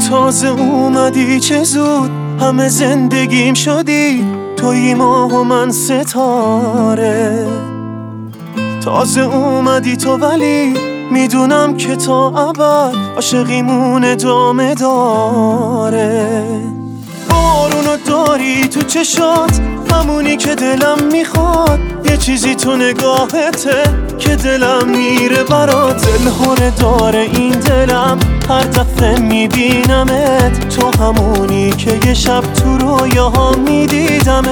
تازه اومدی چه زود همه زندگیم شدی، توی ماه و من ستاره. تازه اومدی تو ولی میدونم که تا ابد عاشقیمون ادامه داره. بارونو داری تو چشات، همونی که دلم میخواد، یه چیزی تو نگاهته که دلم میره برات. دلهوره داره این دلم هر دفعه میبینمت، تو همونی که یه شب تو رویاها میدیدمت.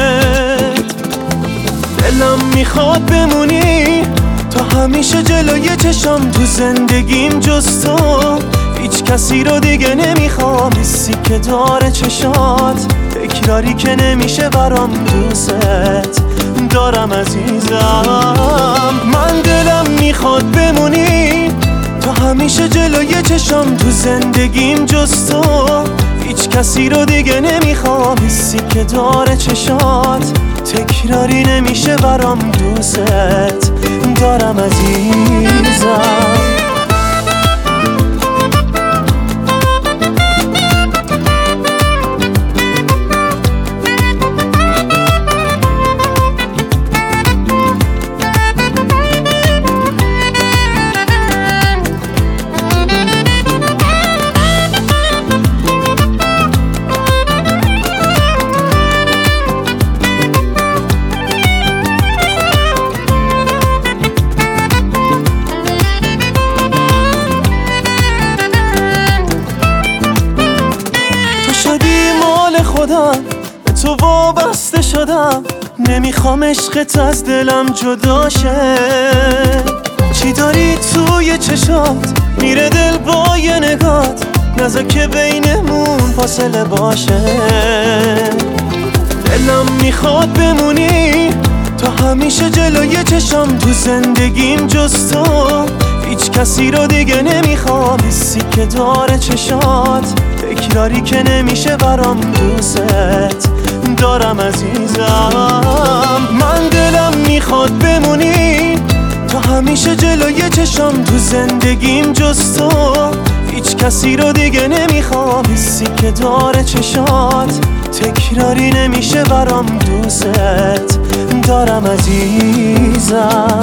دلم میخواد بمونی تا همیشه جلوی چشم، تو زندگیم جز تو هیچ کسی رو دیگه نمیخوام. حسی که داره چشات، تکراری که نمیشه برام، دوست دارم عزیزم. من دلم میخواد بمونی تا همیشه جلوی چشم، تو زندگیم جز تو هیچ کسی رو دیگه نمیخوام. حسی که داره چشات، تکراری نمیشه برام، دوست دارم عزیزم. به تو وابسته شدم، نمیخوام عشقت از دلم جدا شه. چی داری توی چشات، میره دل با یه نگات، نذار که بینمون فاصله باشه. دلم میخواد بمونی تا همیشه جلوی چشم، تو زندگیم جز تو هیچ کسی رو دیگه نمیخوام. حسی که داره چشات، تکراری که نمیشه برام، دوست دارم عزیزم. من دلم میخواد بمونی تا همیشه جلوی چشم، تو زندگیم جز تو هیچ کسی رو دیگه نمیخوام. حسی که داره چشات، تکراری نمیشه برام، دوست دارم عزیزم.